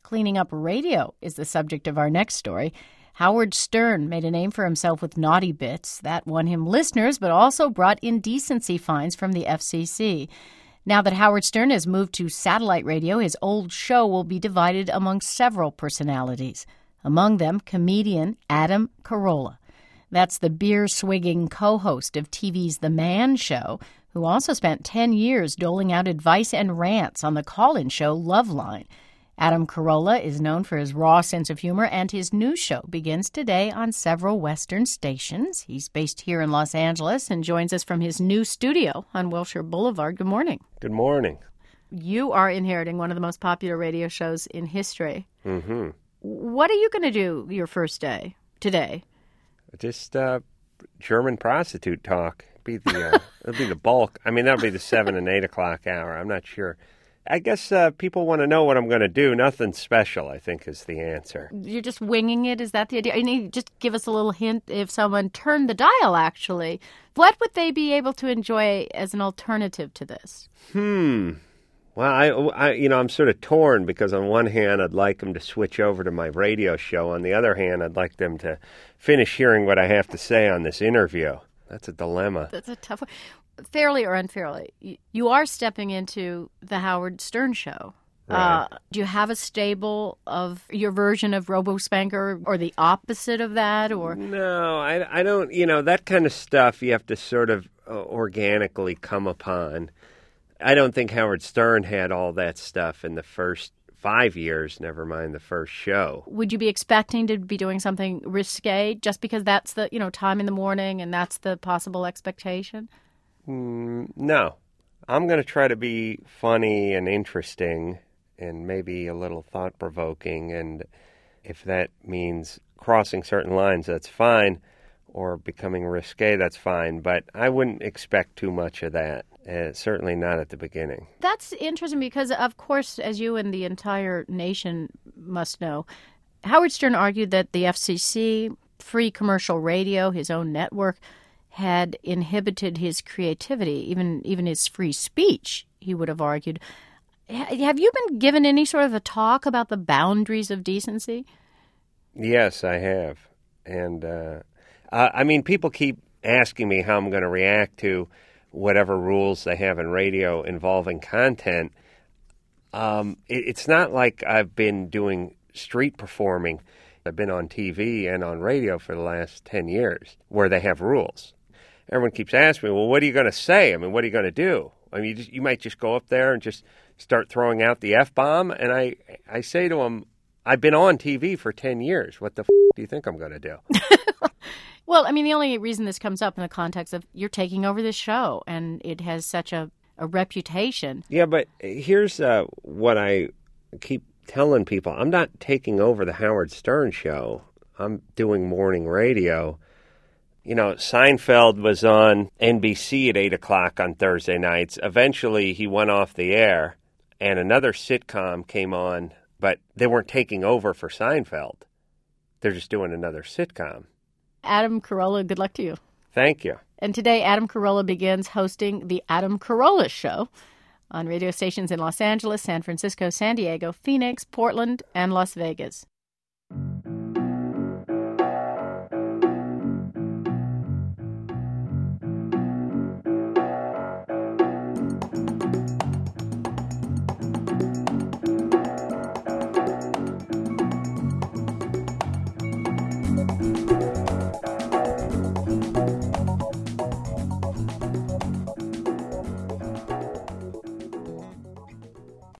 Cleaning up radio is the subject of our next story. Howard Stern made a name for himself with naughty bits. That won him listeners, but also brought indecency fines from the FCC. Now that Howard Stern has moved to satellite radio, his old show will be divided among several personalities. Among them, comedian Adam Carolla. That's the beer-swigging co-host of TV's The Man Show, who also spent 10 years doling out advice and rants on the call-in show Loveline. Adam Carolla is known for his raw sense of humor, and his new show begins today on several Western stations. He's based here in Los Angeles and joins us from his new studio on Wilshire Boulevard. Good morning. Good morning. You are inheriting one of the most popular radio shows in history. Mm-hmm. What are you going to do your first day today? Just German prostitute talk. It'll be the bulk. I mean, that'll be the 7 and 8 o'clock hour. I'm not sure. I guess people want to know what I'm going to do. Nothing special, I think, is the answer. You're just winging it? Is that the idea? Just give us a little hint. If someone turned the dial, actually, what would they be able to enjoy as an alternative to this? Well, I'm sort of torn because on one hand, I'd like them to switch over to my radio show. On the other hand, I'd like them to finish hearing what I have to say on this interview. That's a dilemma. That's a tough one. Fairly or unfairly, you are stepping into the Howard Stern show. Right. Do you have a stable of your version of RoboSpanker or the opposite of that? Or No, I don't. That kind of stuff you have to sort of organically come upon. I don't think Howard Stern had all that stuff in the first 5 years, never mind the first show. Would you be expecting to be doing something risque just because that's the time in the morning and that's the possible expectation? No. I'm going to try to be funny and interesting and maybe a little thought-provoking, and if that means crossing certain lines, that's fine, or becoming risque, that's fine, but I wouldn't expect too much of that. Certainly not at the beginning. That's interesting because, of course, as you and the entire nation must know, Howard Stern argued that the FCC, free commercial radio, his own network, had inhibited his creativity, even his free speech, he would have argued. Have you been given any sort of a talk about the boundaries of decency? Yes, I have. And, people keep asking me how I'm going to react to whatever rules they have in radio involving content. It's not like I've been doing street performing. I've been on TV and on radio for the last 10 years where they have rules. Everyone keeps asking me, well, what are you going to say? I mean, what are you going to do? I mean, you might just go up there and just start throwing out the F-bomb. And I say to them, I've been on TV for 10 years. What the do you think I'm going to do? Well, I mean, the only reason this comes up in the context of you're taking over this show, and it has such a reputation. Yeah, but here's what I keep telling people. I'm not taking over the Howard Stern show. I'm doing morning radio. Seinfeld was on NBC at 8 o'clock on Thursday nights. Eventually, he went off the air, and another sitcom came on, but they weren't taking over for Seinfeld. They're just doing another sitcom. Adam Carolla, good luck to you. Thank you. And today, Adam Carolla begins hosting The Adam Carolla Show on radio stations in Los Angeles, San Francisco, San Diego, Phoenix, Portland, and Las Vegas.